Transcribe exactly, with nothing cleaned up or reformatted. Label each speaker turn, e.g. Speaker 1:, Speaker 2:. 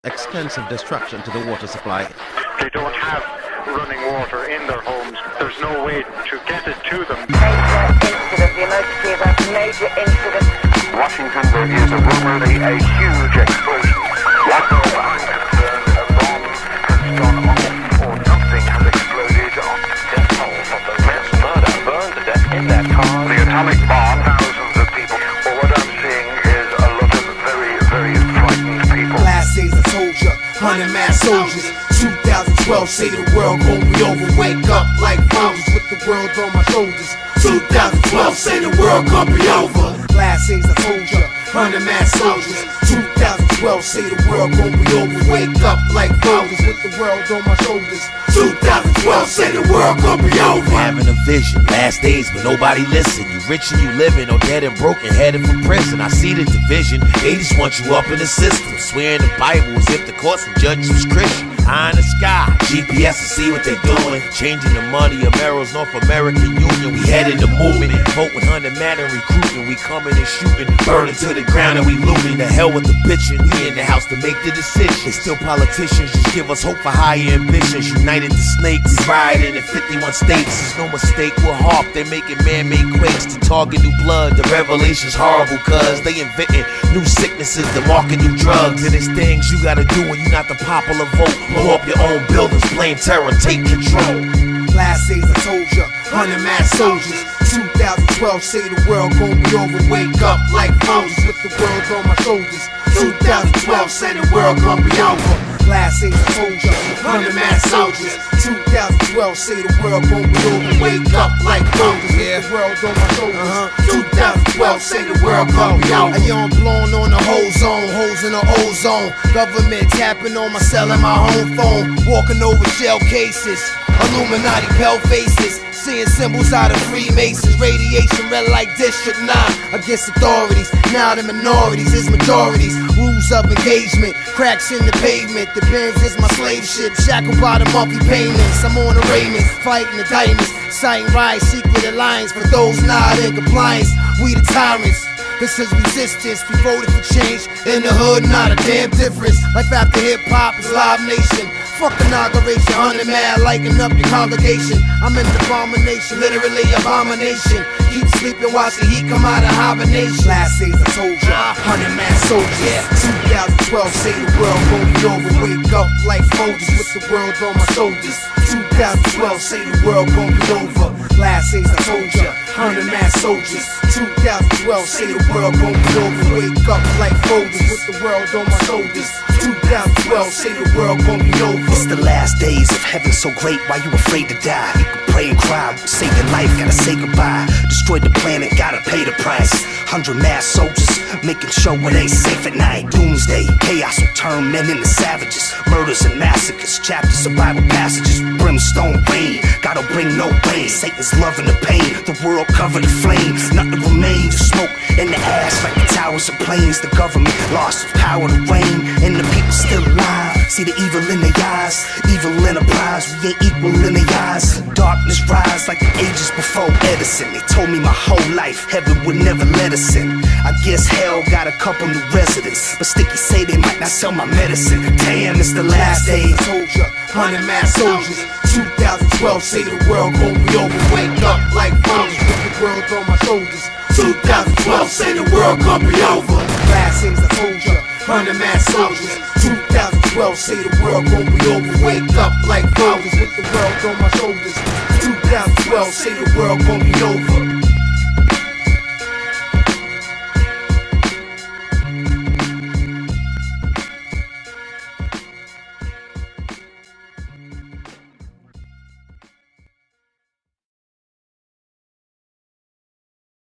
Speaker 1: extensive destruction to the water supply.
Speaker 2: They don't have running water in their homes. There's no way to get it to them.
Speaker 3: Major incident, the emergency of a major incident.
Speaker 2: Washington, there is a rumor, a huge explosion. One of I'm concerned, a bomb has gone off or something has exploded on death toll from the mass murder burned to death in that car. The atomic bomb, thousands of people. Well, what I'm seeing is a lot of very, very frightened people.
Speaker 4: Last days I told ya, hundred mass soldiers. two thousand twelve say the world gon' be over. Wake up like vultures with the world on my shoulders. two thousand twelve say the world gon' be over. Last days I told ya, hundred mass soldiers. two thousand twelve say the world gon' be over. Wake up like vultures with the world on my shoulders. two thousand twelve say the world gon' be over.
Speaker 5: Having a vision, last days but nobody listen. You rich and you living, or dead and broken, headed for prison. I see the division, they just want you up in the system. Swearing the Bible as if the courts and judges was Christian. Eye in the sky, G P S to see what they doing. Changing the money, Amero's North American Union. We headed the movement, vote with hundred man and recruiting. We coming and shooting, burning to the ground and we looting. The hell with the bitching, we in the house to make the decision. They still politicians, just give us hope for higher ambitions. United the snakes, we riding in fifty-one states. It's no mistake, we're harp, they making man-made quakes to target new blood. The revelation's horrible cause they inventing new sicknesses, to market new drugs. And it's things you gotta do when you not the popular vote. Blow up your own buildings, blame terror, take control.
Speaker 4: Last days I told ya, hundred mass soldiers. two thousand twelve say the world gon' be over. Wake up like vultures with the world on my shoulders. two thousand twelve say the world gon' be over. Last days I told ya, hundred mass soldiers. two thousand twelve say the world gon' be over. Wake up like vultures with the world on my shoulders. Uh-huh. two thousand twelve say the world gon' be over. A young blowing on the whole zone, holes in the ozone. Government tapping on my cell and my home phone. Walking over shell cases, Illuminati pale faces. Seeing symbols out of Freemasons. Radiation red like District nine against authorities. Now the minorities is majorities. Rules of engagement, cracks in the pavement. The Benz is my slave ship, shackled by the monthly payments. I'm on arraignments, fighting the diamonds. Citing riots, secret alliance. For those not in compliance, we the tyrants. This is resistance, we voted for change. In the hood, not a damn difference. Life after hip-hop is Live Nation. Fuck inauguration, hundred mad, lighting up your congregation. I'm an abomination, literally abomination. Keep sleeping, watch the heat come out of hibernation. Last days I told ya, hundred mad soldiers. Yeah. two thousand twelve say the world gon' be over. Wake up like soldiers with the world on my shoulders. two thousand twelve say the world gon' be over. Last days I told ya, hundred mad soldiers. two thousand twelve say the world gon' be over. Wake up like soldiers with the world on my shoulders. two thousand twelve say the world gon' be over.
Speaker 6: It's the last days of heaven so great, why you afraid to die? You can pray and cry, save your life, gotta say goodbye. Destroy the planet, gotta pay the price. Hundred mass soldiers, making sure it ain't safe at night. Doomsday, chaos will turn men into savages. Murders and massacres, chapters of Bible passages. Brimstone rain, gotta bring no rain. Satan's loving the pain, the world covered in flames. Nothing remains, just smoke in the ash like the towers and planes. The government lost its power to reign, and the people still alive. See the evil in their eyes, evil enterprise. We ain't equal in their eyes. Darkness rise like the ages before Edison. They told me my whole life heaven would never let us in. I guess hell got a couple new residents, but Sticky say they might not sell my medicine. Damn, it's the last days.
Speaker 4: I told ya, hundred mass soldiers. two thousand twelve say the world gon' be over. Wake up like vultures with the world on my shoulders. two thousand twelve say the world gon' be over. Last things I told ya, hundred mass soldiers. two thousand twelve say the world gon' be over. Wake up like vultures with the world on my shoulders. two thousand twelve say the world gon' be over.